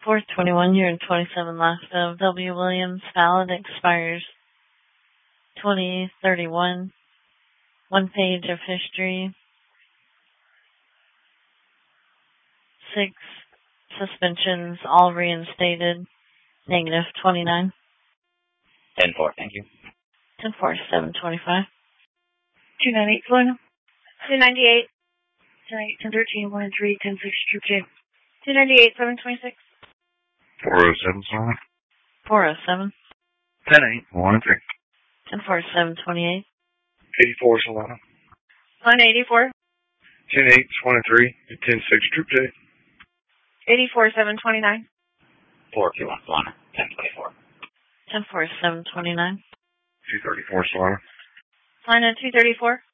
421, year and 27 last of W. Williams, valid, expires 2031. 1 page of history. 6 suspensions, all reinstated. Negative 29. 10-4, thank you. 10-4, 725. 298, Selena. 298. 10-13, 1 and 3, 10-6, Troop J. 298, 726. 407, Selena. 407. 10-8, 1 and 3. 10-4, 728. 84, Solana. 184. 10-8, 1 and 3, 10-6, Troop J. 84, 729. 421, Solana. 1024. 10-4, 729. 234, Solana. Solana, 234.